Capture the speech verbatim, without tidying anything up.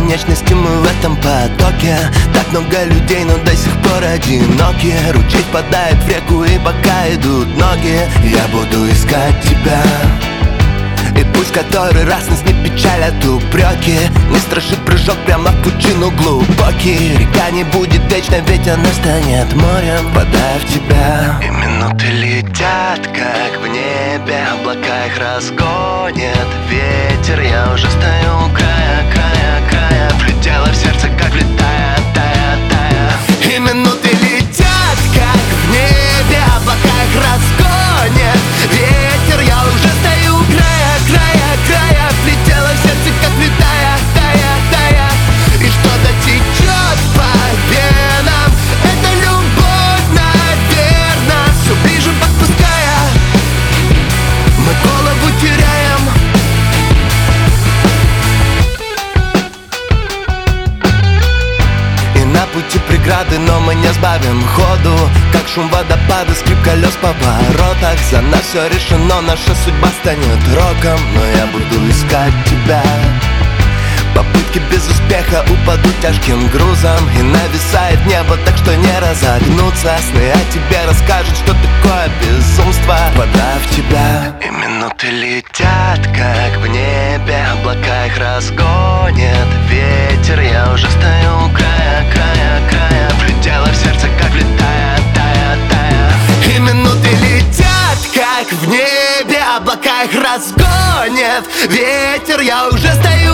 бесконечности мы в этом потоке. Так много людей, но до сих пор одиноки. Ручей впадает в реку, и пока идут ноги, я буду искать тебя. И пусть который раз нас не печалят упреки, не страшит прыжок прямо в пучину глубокий. Река не будет вечной, ведь она станет морем, впадая в тебя. И минуты летят, как в небе, облака их разгонят ветер. Я уже стою у края, края, края, влетела в сердце, как влетая, тая, тая. И минуты летят, как в небе, облака их разгонят ветер. Я уже стою у края, края, края, влетела в сердце, как влетая, тая, тая. И что-то течет по венам, это любовь, наверно. Все ближе подпуская, мы голову теряем. И на пути преграды, но мы не сбавим ходу. Как шум водопада, скрип колес в поворотах. За нас все решено, наша судьба станет роком. Но я буду искать тебя. Попытки без успеха упадут тяжким грузом, и нависает небо, так что не разогнуться. Сны о тебе расскажут, что такое безумство, впадая в тебя. И минуты летят, как в небе, облака их разгонят ветер. Я уже стою у края, края, края, влетела в сердце, как влетая, тая, тая. И минуты летят, как в небе, облака их разгонят ветер. Я уже стою